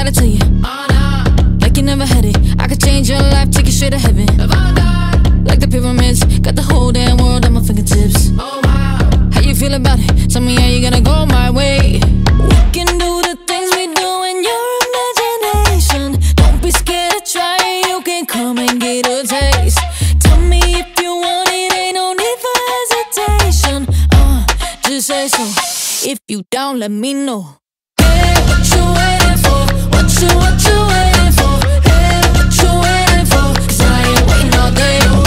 gotta tell you, like you never had it. I could change your life, take you straight to heaven. Like the pyramids, got the whole damn world at my fingertips. How you feel about it? Tell me how you gonna go my way. We can do the things we do in your imagination. Don't be scared to try it, you can come and get a taste. Tell me if you want it, ain't no need for hesitation. Just say so. If you down, let me know. Hey, what you waiting for? What you waiting for? Hey, what you waiting for? 'Cause I ain't waiting all day.